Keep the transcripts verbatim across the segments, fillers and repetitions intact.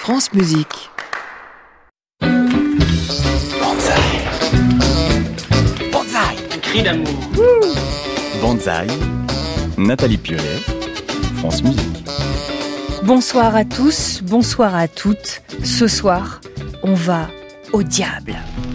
France Musique. Banzai. Banzai. Cri d'amour. Banzai. Nathalie Piolet, France Musique. Bonsoir à tous, bonsoir à toutes. Ce soir, on va au diable.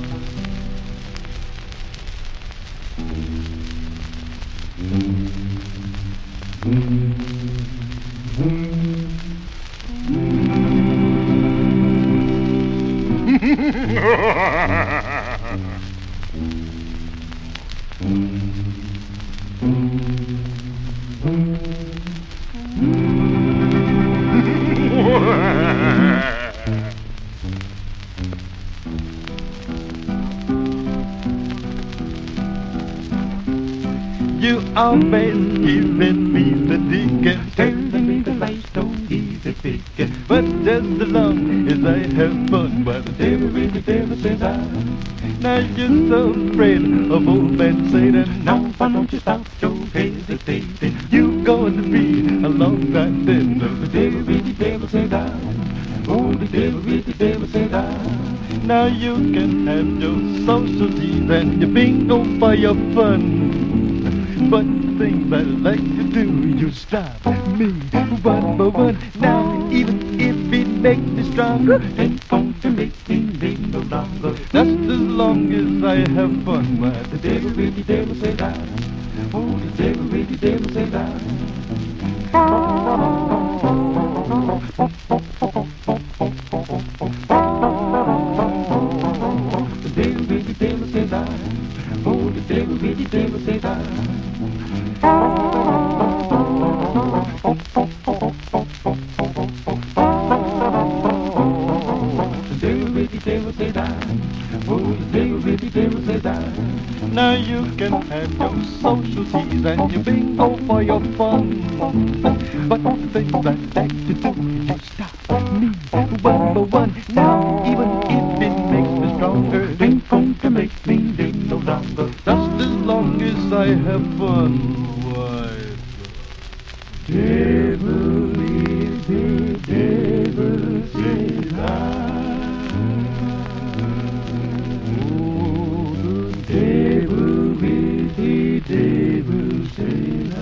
You always giving me the dick, telling me the life don't easy pick. But just as long as I have fun, but the devil will the devil says I. Now you're so afraid of old man Satan. Now why don't you stop your hesitating? You going to be a long time dead. No, the devil will the devil says I. Oh, the devil will the devil says I. Now you can have your social teas and your bingo for your fun. But the things I like to do, you stop me one by one. Now even if it makes me stronger, ain't going to make me live no longer. Just as long as I have fun, why the devil will the devil say that. Oh, the devil will the devil say that. The devil will the devil say that. Oh, the devil will the devil say that. Now you can have your social teas and your bingo for your fun. But the things I like to do, you stop me one by one. Now even if it makes me stronger, ain't going to make me live no longer. Just as long as I have fun. Why, the devil is the devil says I. Devil with the devil say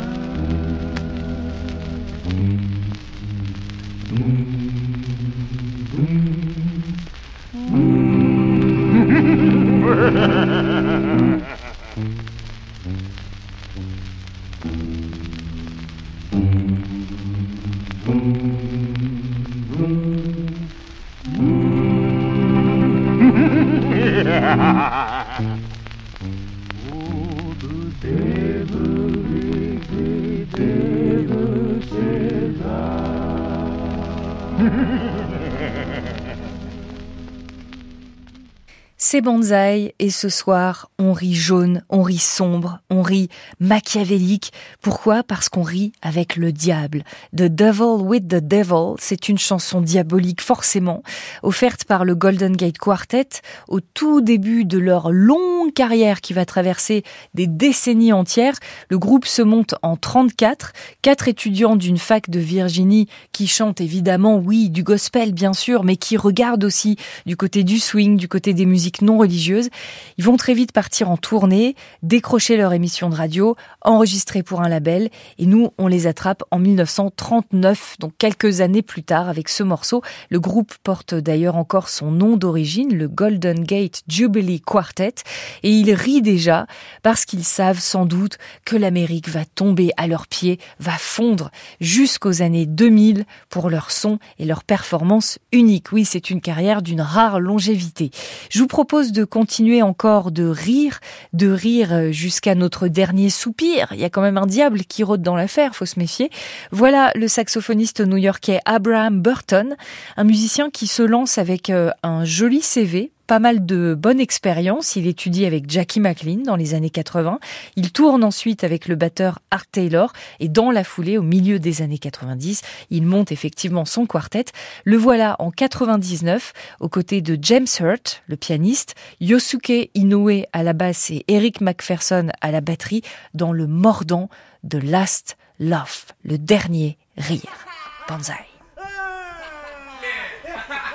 C'est Banzai et ce soir, on rit jaune, on rit sombre, on rit machiavélique. Pourquoi ? Parce qu'on rit avec le diable. The Devil with the Devil, c'est une chanson diabolique forcément, offerte par le Golden Gate Quartet au tout début de leur longue carrière qui va traverser des décennies entières. Le groupe se monte en trente-quatre, quatre étudiants d'une fac de Virginie qui chantent évidemment, oui, du gospel bien sûr, mais qui regardent aussi du côté du swing, du côté des musiques non religieuses. Ils vont très vite partir en tournée, décrocher leur émission de radio, enregistrer pour un label, et nous, on les attrape en dix-neuf cent trente-neuf, donc quelques années plus tard, avec ce morceau. Le groupe porte d'ailleurs encore son nom d'origine, le Golden Gate Jubilee Quartet, et ils rient déjà parce qu'ils savent sans doute que l'Amérique va tomber à leurs pieds, va fondre jusqu'aux années deux mille pour leur son et leur performance unique. Oui, c'est une carrière d'une rare longévité. Je vous propose de continuer encore de rire, de rire jusqu'à notre dernier soupir. Il y a quand même un diable qui rôde dans l'affaire, faut se méfier. Voilà le saxophoniste new-yorkais Abraham Burton, un musicien qui se lance avec un joli C V, pas mal de bonne expérience. Il étudie avec Jackie McLean dans les années quatre-vingts. Il tourne ensuite avec le batteur Art Taylor et dans la foulée, au milieu des années quatre-vingt-dix, il monte effectivement son quartet. Le voilà en quatre-vingt-dix-neuf aux côtés de James Hurt, le pianiste, Yosuke Inoue à la basse et Eric McPherson à la batterie dans le mordant de Last Laugh, le dernier rire. Banzai.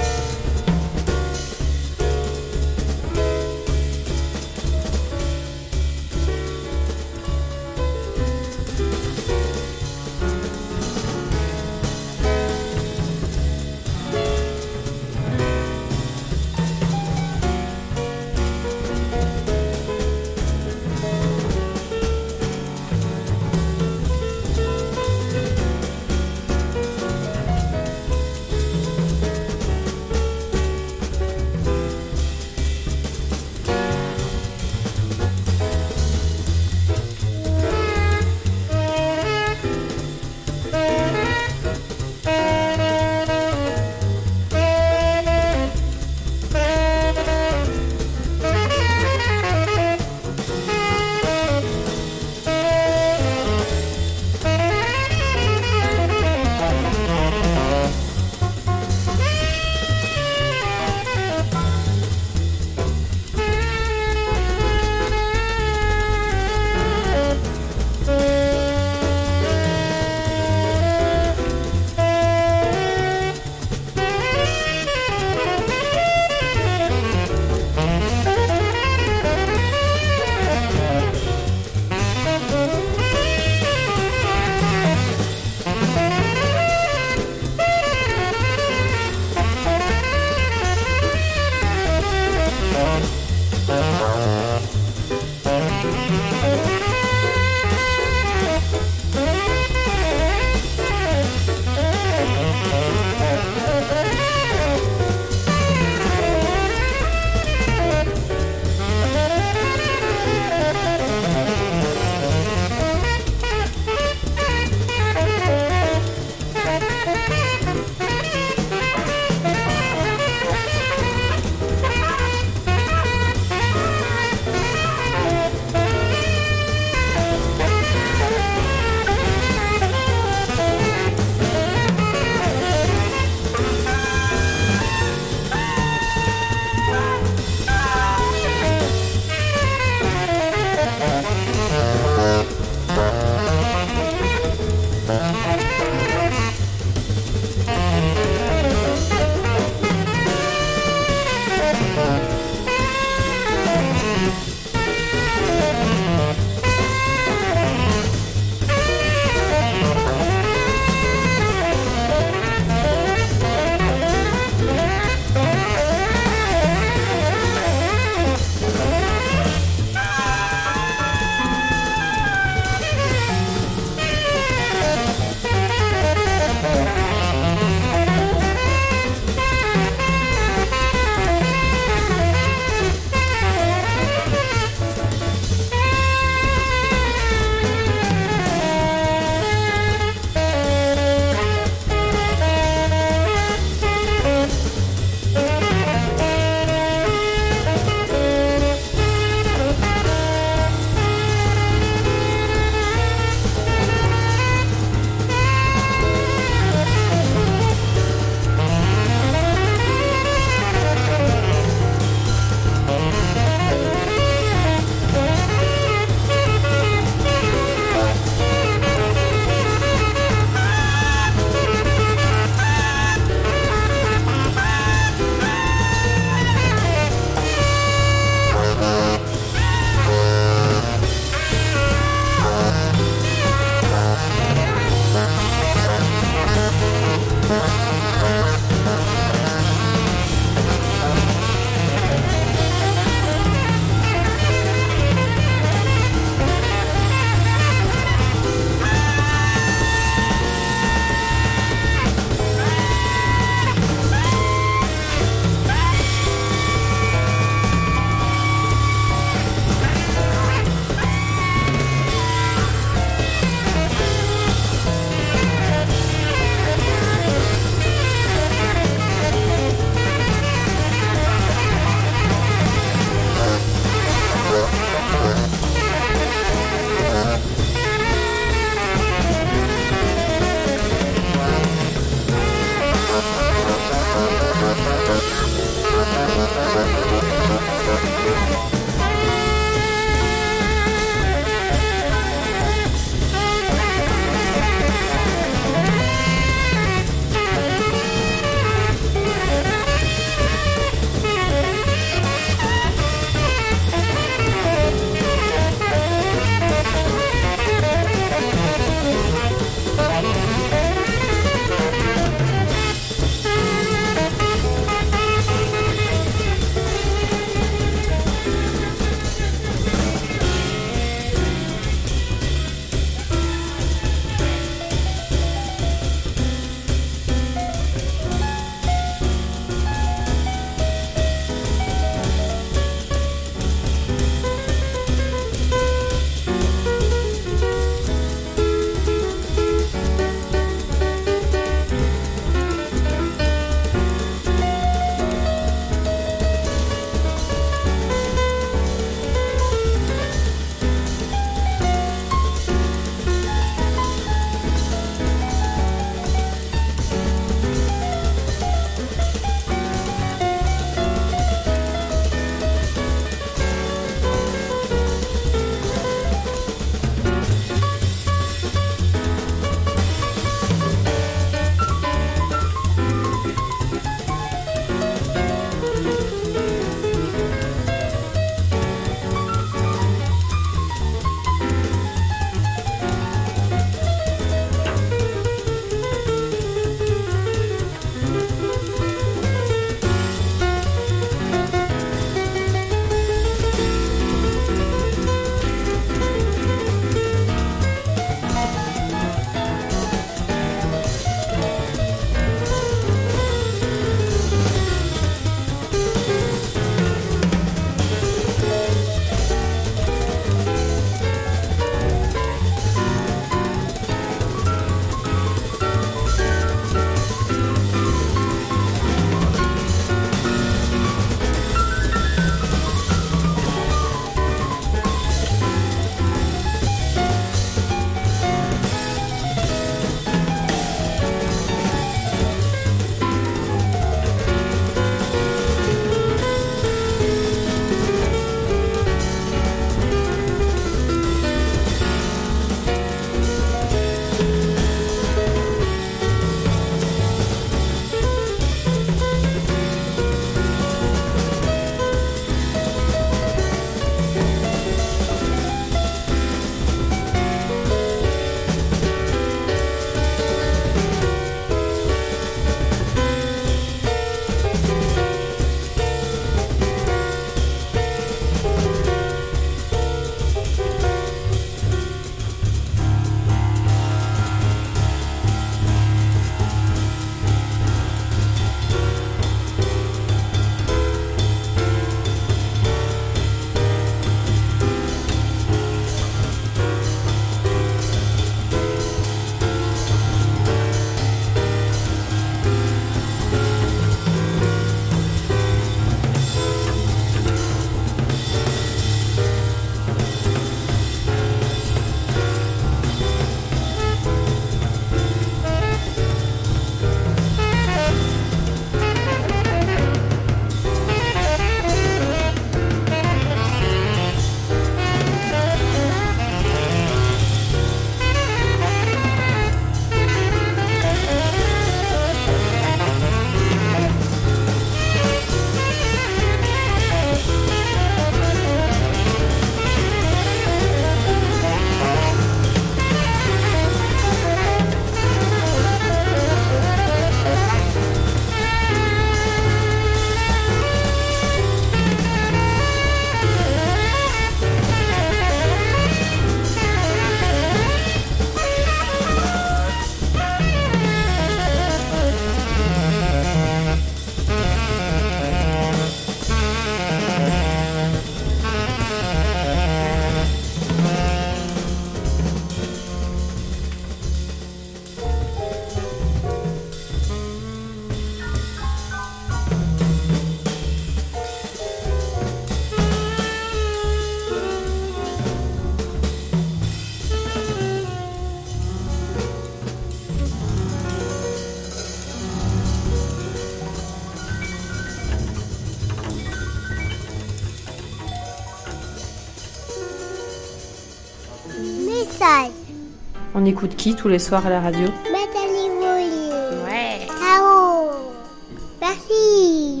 bonsaï. On écoute qui tous les soirs à la radio? Nathalie Voyer. Ouais. Ciao. Merci.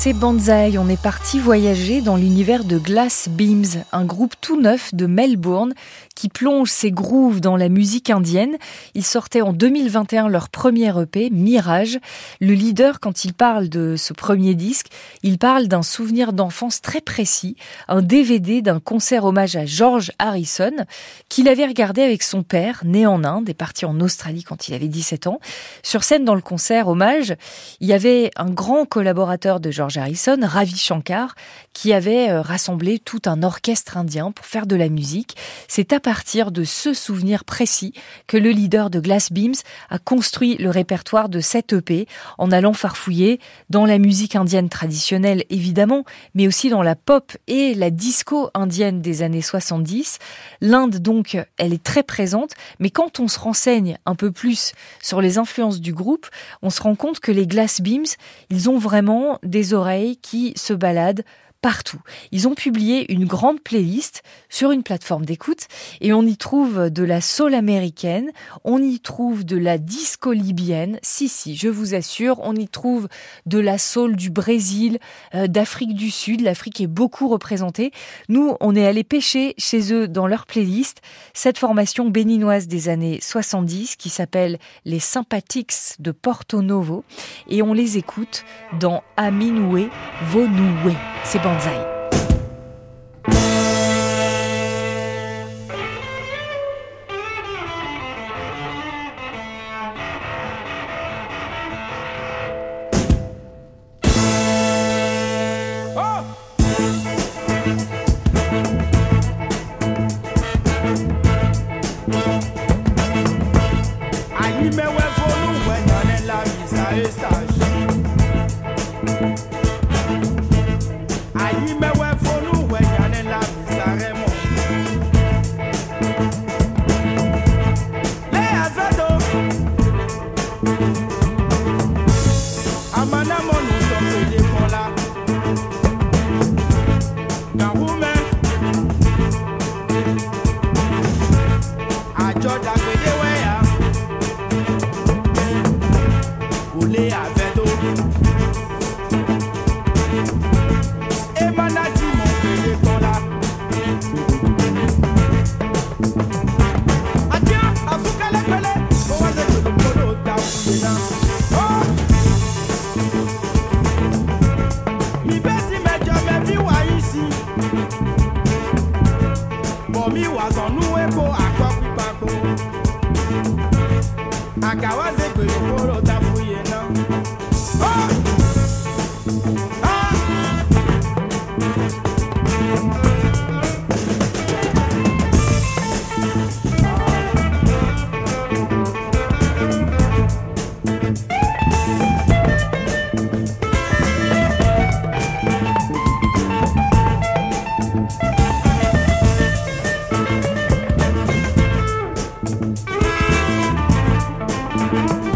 C'est Banzai, on est parti voyager dans l'univers de Glass Beams, un groupe tout neuf de Melbourne qui plonge ses grooves dans la musique indienne. Ils sortaient en deux mille vingt et un leur premier E P, Mirage. Le leader, quand il parle de ce premier disque, il parle d'un souvenir d'enfance très précis, un D V D d'un concert hommage à George Harrison, qu'il avait regardé avec son père, né en Inde et parti en Australie quand il avait dix-sept ans. Sur scène, dans le concert hommage, il y avait un grand collaborateur de George Harrison, Ravi Shankar, qui avait rassemblé tout un orchestre indien pour faire de la musique. C'est à partir de ce souvenir précis que le leader de Glass Beams a construit le répertoire de cet E P en allant farfouiller dans la musique indienne traditionnelle évidemment, mais aussi dans la pop et la disco indienne des années soixante-dix. L'Inde donc, elle est très présente, mais quand on se renseigne un peu plus sur les influences du groupe, on se rend compte que les Glass Beams, ils ont vraiment des oreilles qui se baladent partout. Ils ont publié une grande playlist sur une plateforme d'écoute et on y trouve de la soul américaine, on y trouve de la disco libyenne, si si, je vous assure, on y trouve de la soul du Brésil, euh, d'Afrique du Sud, l'Afrique est beaucoup représentée. Nous, on est allé pêcher chez eux dans leur playlist cette formation béninoise des années soixante-dix qui s'appelle les Sympathics de Porto Novo et on les écoute dans Aminoué Vonoué. C'est Banzai. Thank you.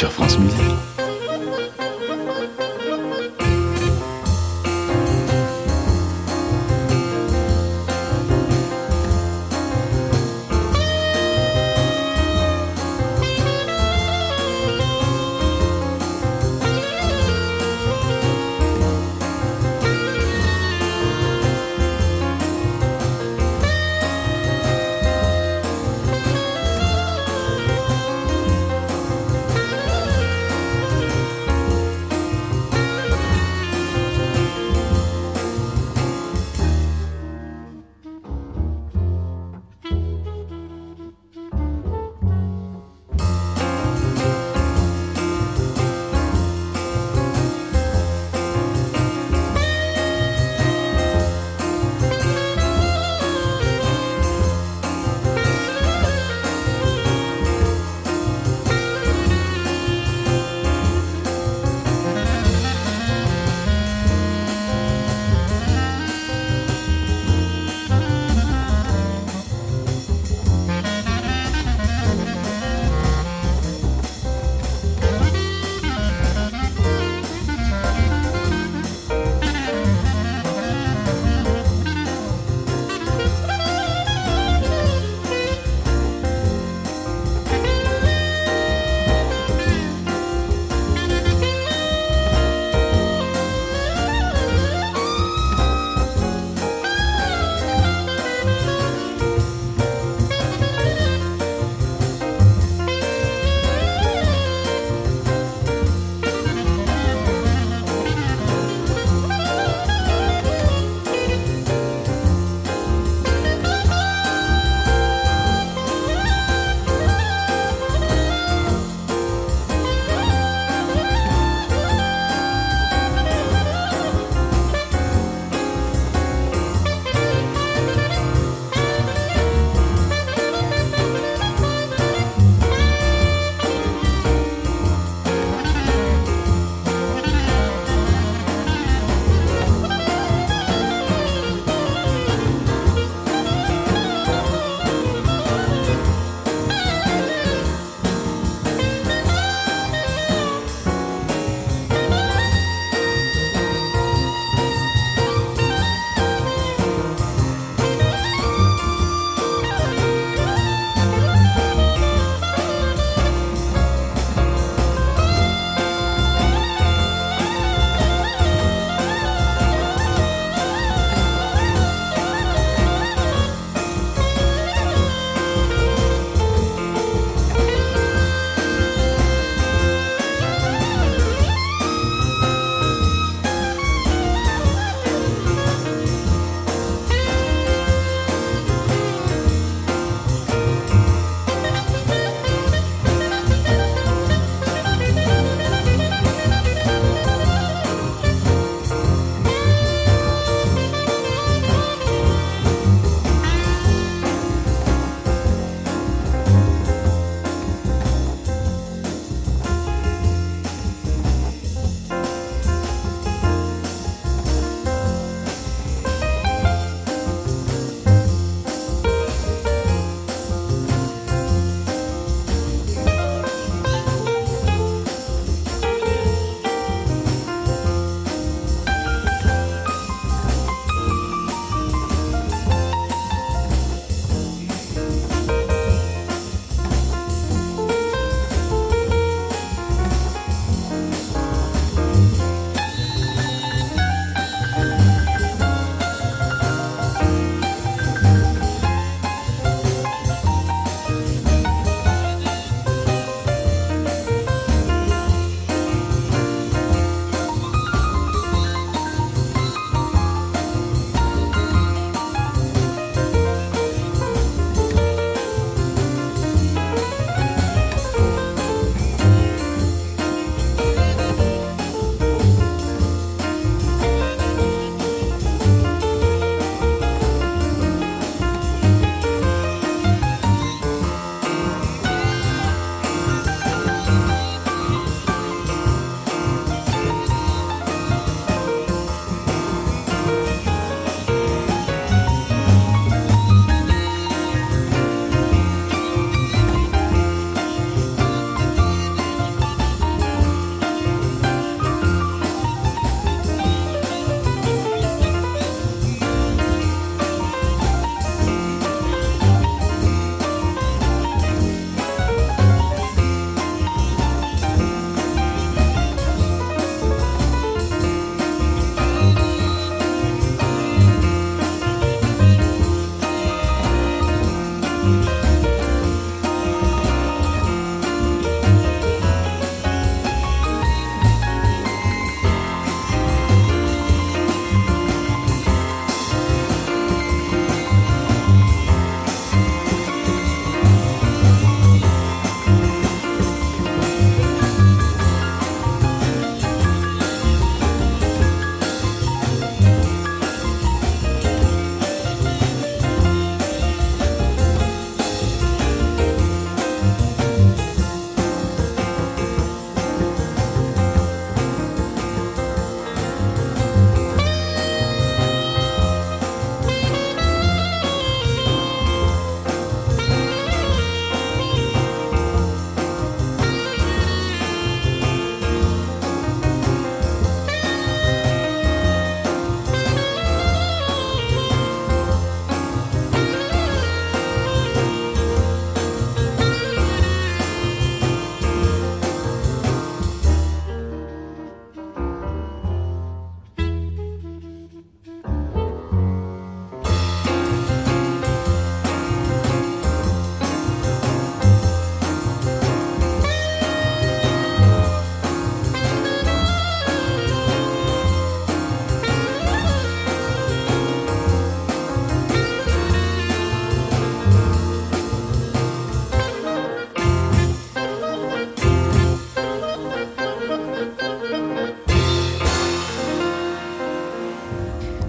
sur France Musique.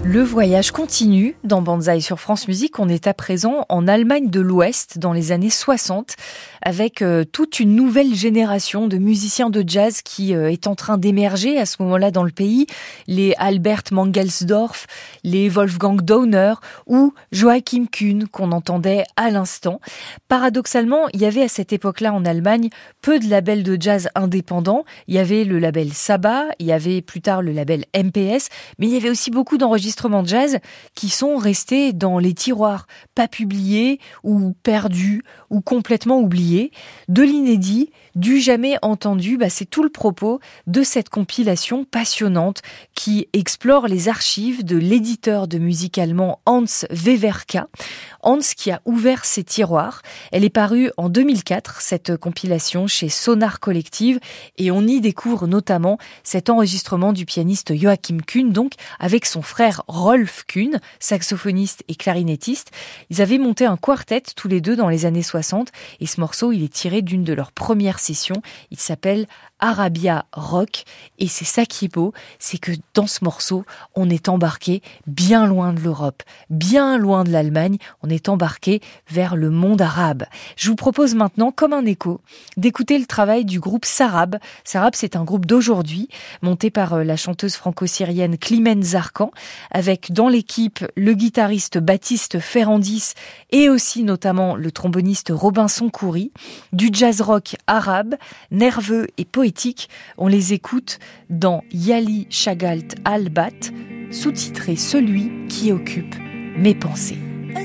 Le voyage continue dans Banzai sur France Musique. On est à présent en Allemagne de l'Ouest dans les années soixante avec euh, toute une nouvelle génération de musiciens de jazz qui euh, est en train d'émerger à ce moment-là dans le pays. Les Albert Mangelsdorff, les Wolfgang Dauner ou Joachim Kuhn qu'on entendait à l'instant. Paradoxalement, il y avait à cette époque-là en Allemagne peu de labels de jazz indépendants. Il y avait le label Saba, il y avait plus tard le label M P S, mais il y avait aussi beaucoup d'enregistrements de jazz qui sont restés dans les tiroirs, pas publiés ou perdus ou complètement oubliés. De l'inédit, du jamais entendu, bah c'est tout le propos de cette compilation passionnante qui explore les archives de l'éditeur de musique allemand Hans Wewerka. Hans qui a ouvert ses tiroirs. Elle est parue en deux mille quatre, cette compilation chez Sonar Collective, et on y découvre notamment cet enregistrement du pianiste Joachim Kuhn, donc avec son frère Rolf Kuhn, saxophoniste et clarinettiste. Ils avaient monté un quartet tous les deux dans les années soixante, et ce morceau, il est tiré d'une de leurs premières sessions. Il s'appelle Arabia Rock, et c'est ça qui est beau, c'est que dans ce morceau, on est embarqué bien loin de l'Europe, bien loin de l'Allemagne, on est embarqué vers le monde arabe. Je vous propose maintenant, comme un écho, d'écouter le travail du groupe Sarab. Sarab, c'est un groupe d'aujourd'hui, monté par la chanteuse franco-syrienne Klimene Zarkan, avec dans l'équipe le guitariste Baptiste Ferrandis et aussi notamment le tromboniste Robinson Khoury, du jazz rock arabe, nerveux et poétique. On les écoute dans Yali Shagalt Al-Bat, sous-titré Celui qui occupe mes pensées.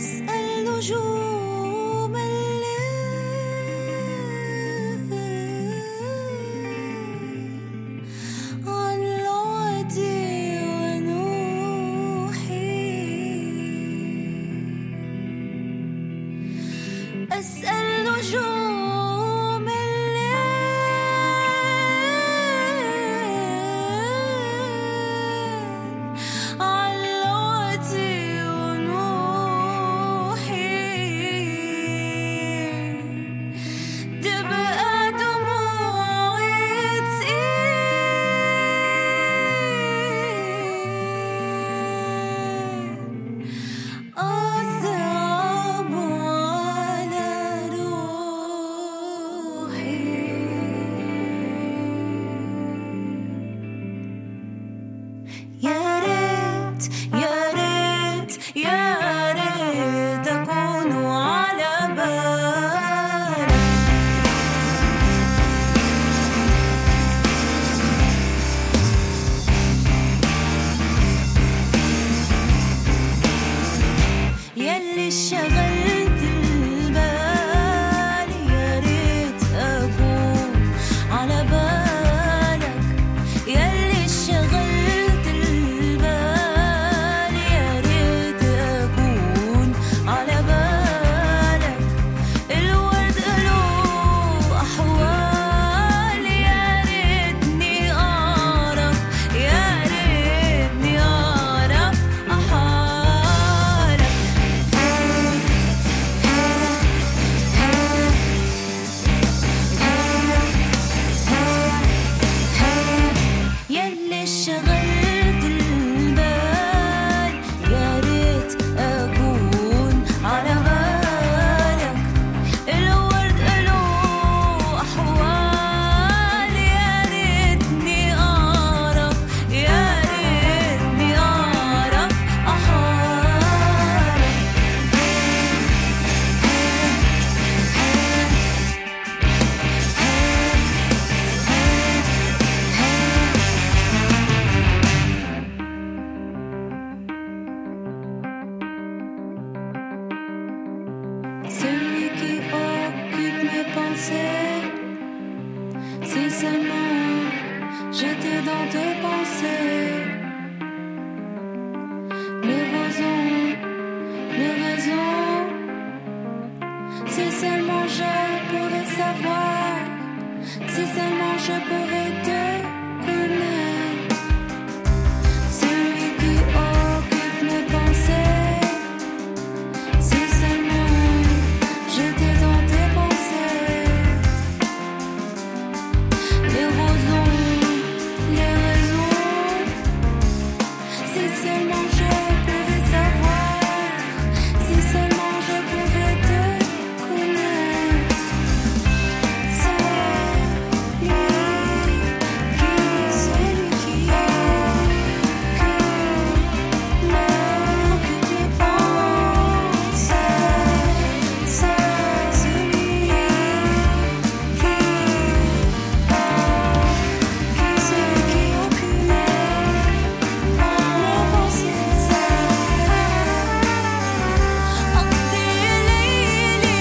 أسأل نجوم الليل عن لغتي ونوحي تبقى دموعي تقيل أصعب شغلت البال يا ريت أكون على بالك ياللي شغلت البال يا ريت أكون على بالك الورد له أحوال يا ريتني أعرف يا ريتني أعرف أحالك ياللي شغلت البال يا ريت أكون على بالك الورد له أحوال يا ريتني أعرف يا ريتني أعرف أحالك Celui qui occupe mes pensées, si seulement j'étais dans tes pensées. Les raisons, les raisons, si seulement je pourrais savoir, si seulement je pourrais te connaître. Celui qui occupe mes pensées, si seulement j'étais dans tes pensées. Les raisons, les raisons, si seulement seulement je pouvais savoir, si seulement je pouvais te connaître. Celui qui, celui qui occupe m'occupe mes pensées. C'est celui qui, qui, celui qui occupe mes pensées. أقضي ليلي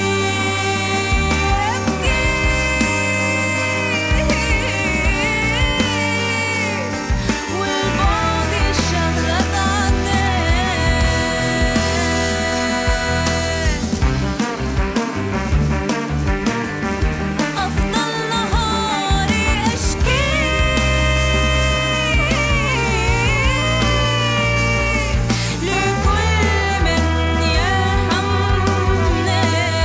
أبكي والباقي شغلة عني. أفضل نهاري أشكي لكل من يرحمني.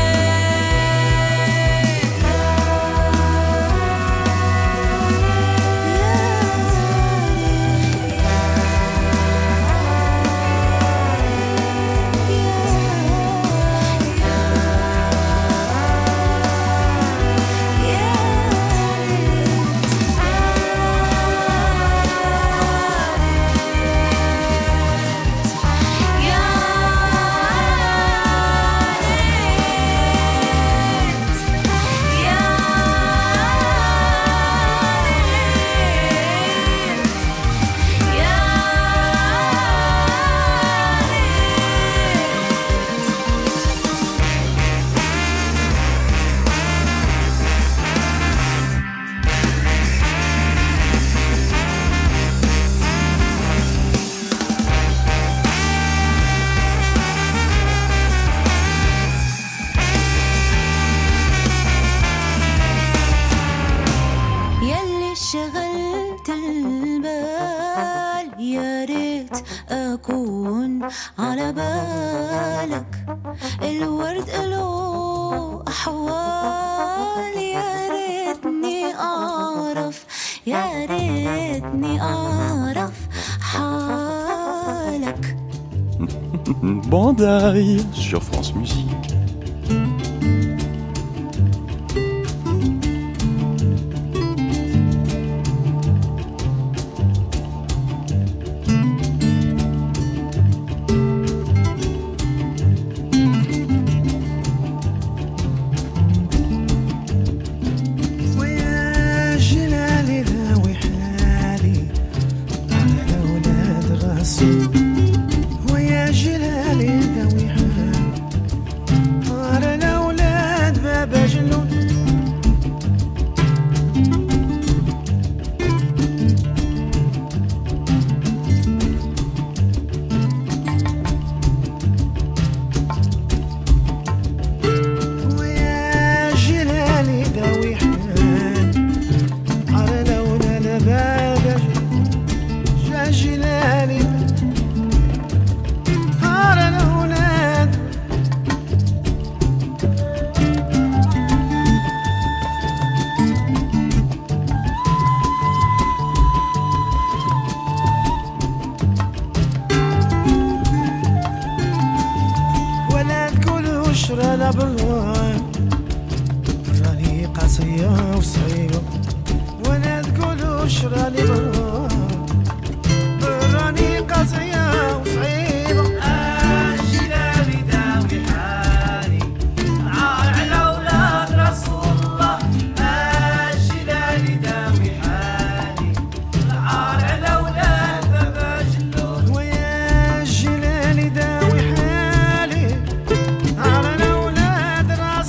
يلي شغلت البال يا ريت أكون على بالك. الورد له أحوال يا ريتني أعرف، يا ريتني أعرف حالك. Banzai sur France Musique. ويا جلالي ذاوي حالي على الأولاد غصب. ويا جلالي ذاوي حالي على الأولاد بابا جنون. ويا جلالي ذاوي حالي على الأولاد بابا جنون. يا جلالي على الأولاد. ولا تقول وشرى لا بالوان راني قاسية وصعيبة. ولا تقول وشرى لي بالوان راني قاسية وصعيبة. جلالي داوي حالي على أولاد رسول الله. جلالي داوي حالي على أولاد بابا جلول. ويا جلالي داوي حالي على الأولاد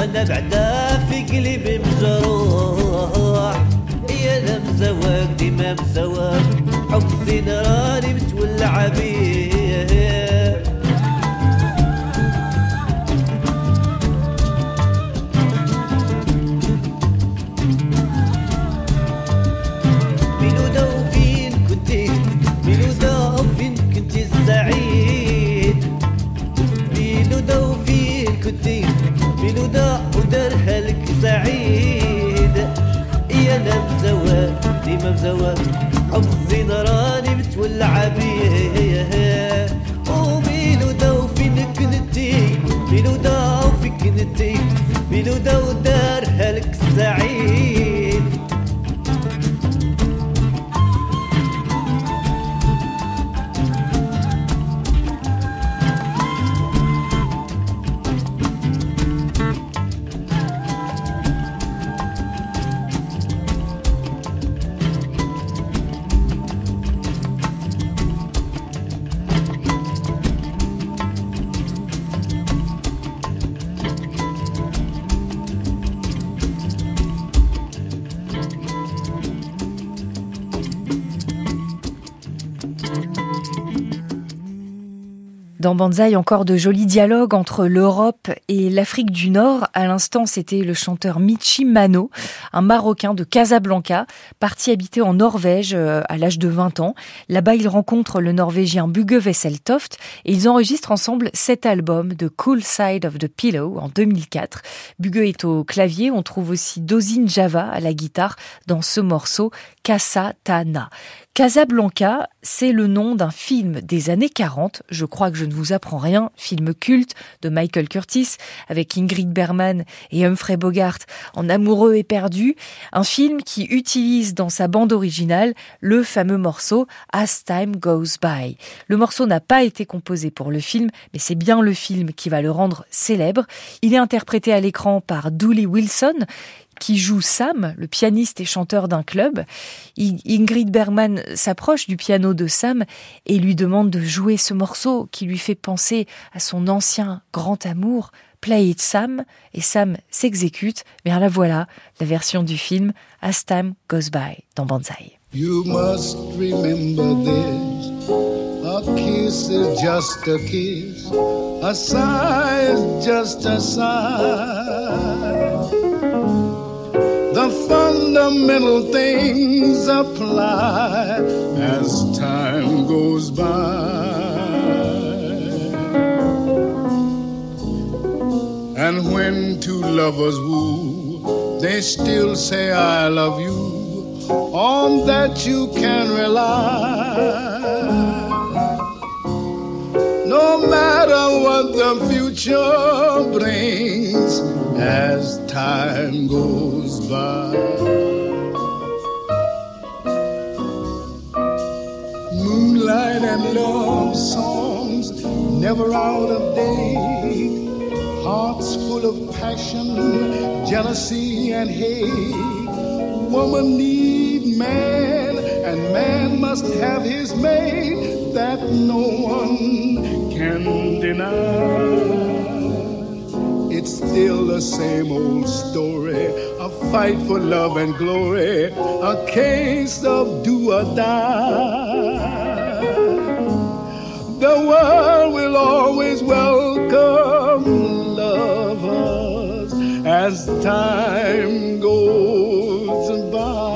وانا بعدا في قلبي مجروح يا انا مزواج ديما مزواج حب الزين راني متولع بيه ميلودا وفين كنتي ميلودا وفين كنتي السعيد ميلودا وفين كنتي ميلودا ودارها لك سعيد يا انا مزواج ديما مزواج حب الزين راني متولع بيه وميلودا وفين كنتي ميلودا وفين كنتي ميلودا ودارها لك سعيد Dans Banzai, encore de jolis dialogues entre l'Europe et l'Afrique du Nord. À l'instant, c'était le chanteur Michi Mano, un Marocain de Casablanca, parti habiter en Norvège à l'âge de vingt ans. Là-bas, il rencontre le Norvégien Bugge Wesseltoft et ils enregistrent ensemble cet album, The Cool Side of the Pillow, en deux mille quatre. Bugge est au clavier, on trouve aussi Dozin Java à la guitare dans ce morceau, Casa Tana. Casablanca, c'est le nom d'un film des années quarante, je crois que je ne vous apprends rien, film culte de Michael Curtis avec Ingrid Bergman et Humphrey Bogart en amoureux éperdus, un film qui utilise dans sa bande originale le fameux morceau As Time Goes By. Le morceau n'a pas été composé pour le film, mais c'est bien le film qui va le rendre célèbre. Il est interprété à l'écran par Dooley Wilson, qui joue Sam, le pianiste et chanteur d'un club. Ingrid Bergman s'approche du piano de Sam et lui demande de jouer ce morceau qui lui fait penser à son ancien grand amour. Play it Sam, et Sam s'exécute. Bien la voilà, la version du film As Time Goes By dans Banzai. You must remember this. A kiss is just a kiss. A sigh is just a sigh. The fundamental things apply as time goes by. And when two lovers woo, they still say I love you. On that you can rely. No matter what the future brings as time goes by. Moonlight and love songs never out of date. Hearts full of passion, jealousy and hate. Woman need man and man must have his mate. That no one can deny. It's still the same old story, a fight for love and glory, a case of do or die. The world will always welcome lovers as time goes by.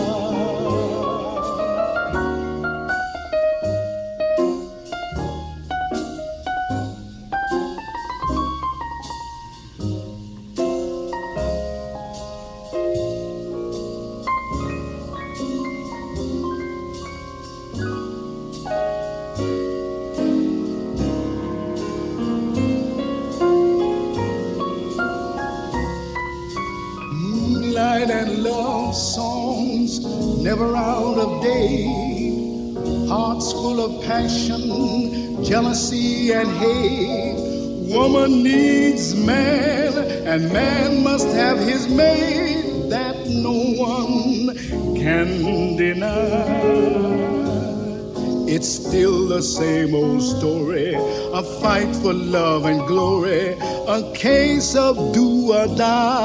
And love songs never out of date. Hearts full of passion, jealousy and hate. Woman needs man and man must have his mate. That no one can deny. it's still the same old story. A fight for love and glory, a case of do or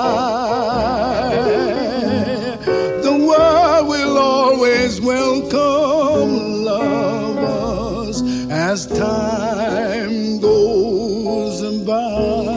die. The world will always welcome lovers as time goes by.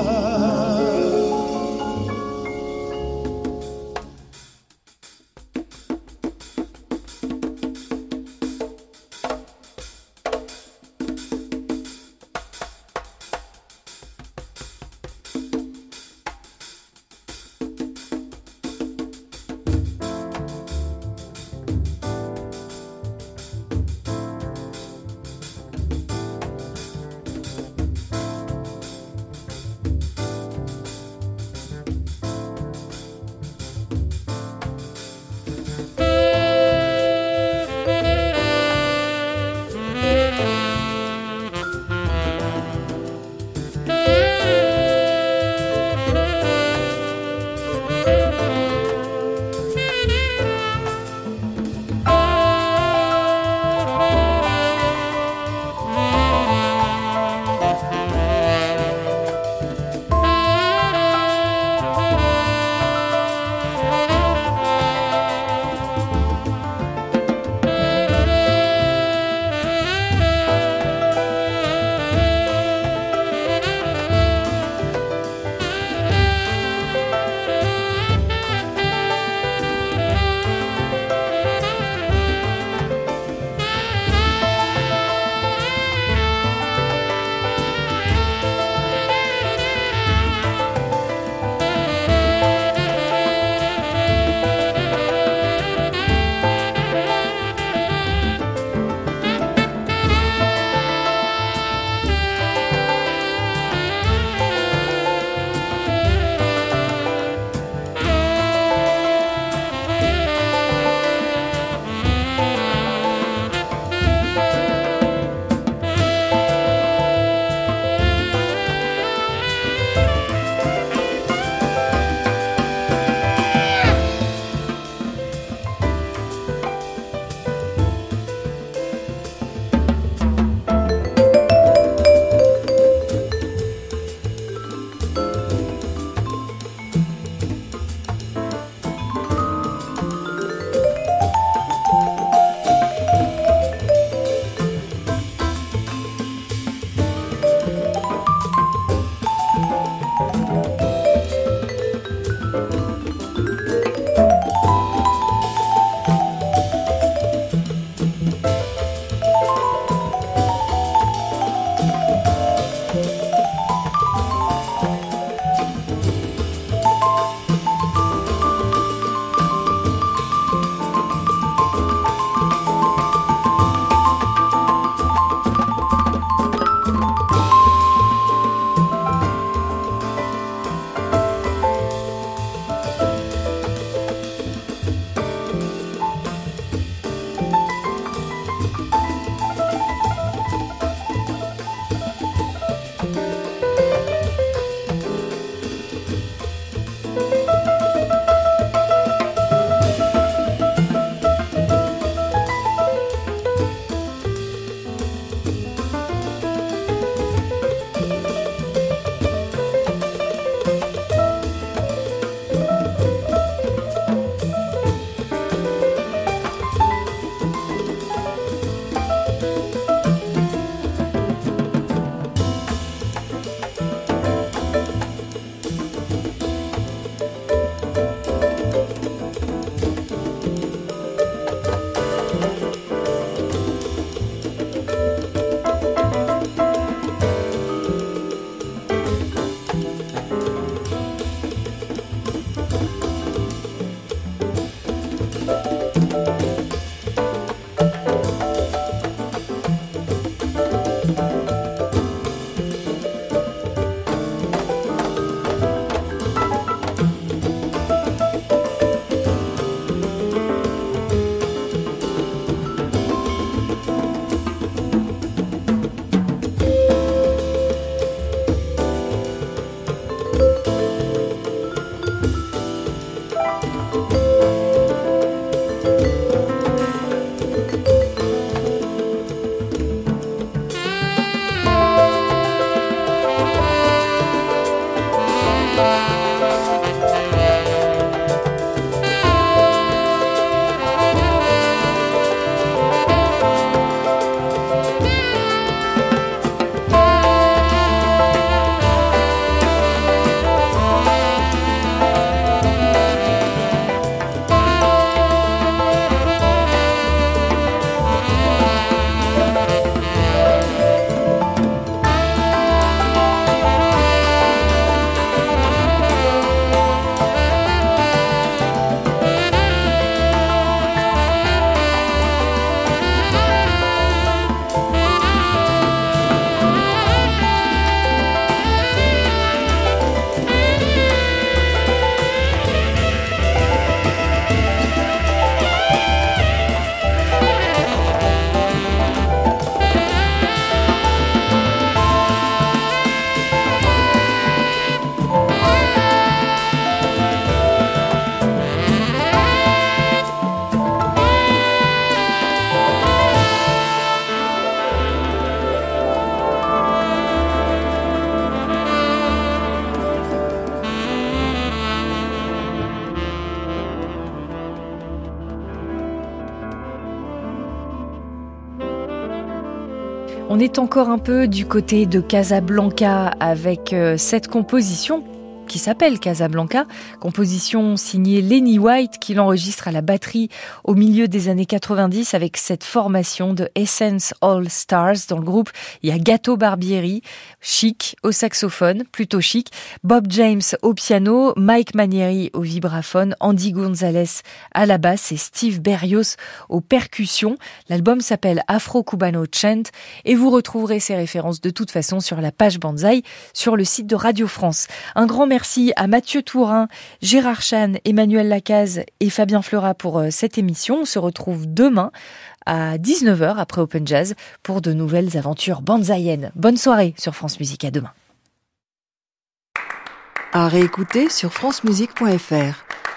On est encore un peu du côté de Casablanca avec euh, cette composition qui s'appelle Casablanca, composition signée Lenny White qui l'enregistre à la batterie au milieu des années quatre-vingt-dix avec cette formation de Essence All Stars. Dans le groupe, il y a Gato Barbieri, chic, au saxophone, plutôt chic, Bob James au piano, Mike Manieri au vibraphone, Andy Gonzalez à la basse et Steve Berrios aux percussions. L'album s'appelle Afro Cubano Chant et vous retrouverez ces références de toute façon sur la page Banzai sur le site de Radio France. Un grand merci Merci à Mathieu Tourin, Gérard Chan, Emmanuel Lacaze et Fabien Fleurat pour cette émission. On se retrouve demain à dix-neuf heures après Open Jazz pour de nouvelles aventures banzaiennes. Bonne soirée sur France Musique, à demain. À réécouter sur francemusique point f r.